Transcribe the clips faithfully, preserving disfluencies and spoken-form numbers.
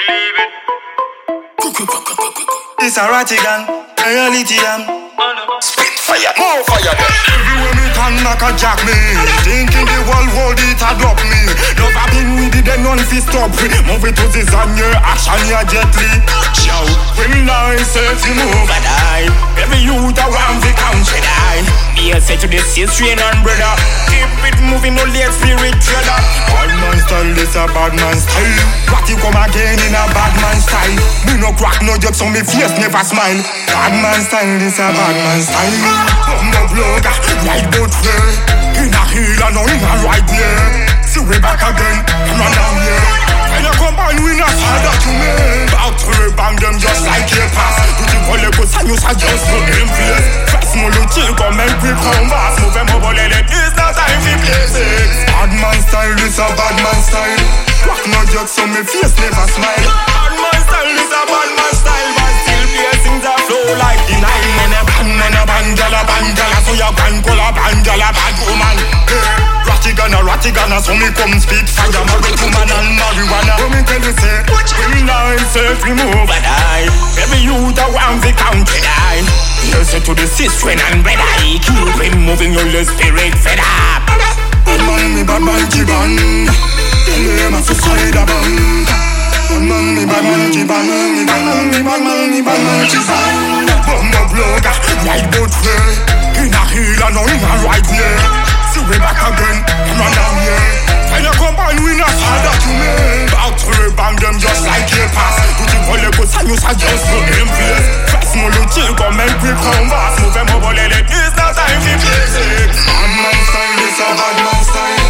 believe it. This a Ratigan, reality am. Spit fire, more fire then. Everywhere me can knock a jack me. Thinking the world hold it adopt me. Never been with it, then none fi stop me. Move it to this on your action, ya gently. Show, when I say to move and I. Every youth around the country die. Me a say to the sister and brother. Keep it moving, no late spirit trailer. Bad man style, this a bad man style. What you come again in a bad man style. Me no crack, no jokes on me face, never smile. Bad man style, this a bad man style. Bumbo blood, right boat fair. In a heel and on in a right here. See we back again, come on down here. When you combine, we not harder to me. Back to the bang them just like a pass. To the volley, and you suggest for them face. Fast mo lo chill, come and quick come fast. Move them over, let it, it's not time to play sex. Bad man style, this a bad man style. Crack no jokes on me face, never smile. Bad man style, this a bad man style. But still piercings that flow like the Nile. Man a bang, man a bang, gala bang, gala. So ya bang, cola bang, gala bad woman. Ratigana, ratigana, so me come spit fire. Married woman and marijuana. So me tell you say, when I self remove and I. Every youth around the country die. You say to the sister and brother, keep him moving your spirit fed up. Bad man, me bad man, keep on. Tell him I'm so sorry da bang. Bad man, me bad man, keep on. Me bad man, me bad man, me bad man, keep on. Bumbo blood, right boat fair. In a heel and on in a right here. See we back again, come on down here. When you combine, we not harder to me. Back to the bang them just like a pass. To the volley, and you suggest for them face. Fast mo lo chill, come and quick come fast. Move them over, let it, it's not time to play sex. Bad man style, this a bad man style.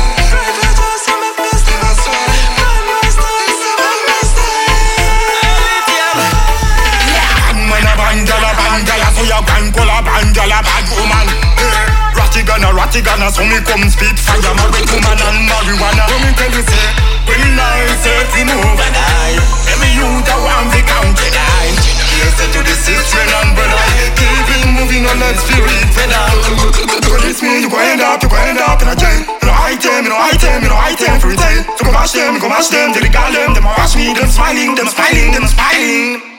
Banjala bad woman. Ratigana, ratigana, so me come spit fire. Married woman and marijuana. So me tell you say, when I say to move and I. Every youth around the country die. Listen to the sister and brother. Keep it moving on that spirit pedal. Police me, you go end up, you go end up in a jail. You know I tell, you know I tell, you know I tell for retail. So go mash them, go mash them, till they got them. Them watch me, them smiling, them smiling, them smiling.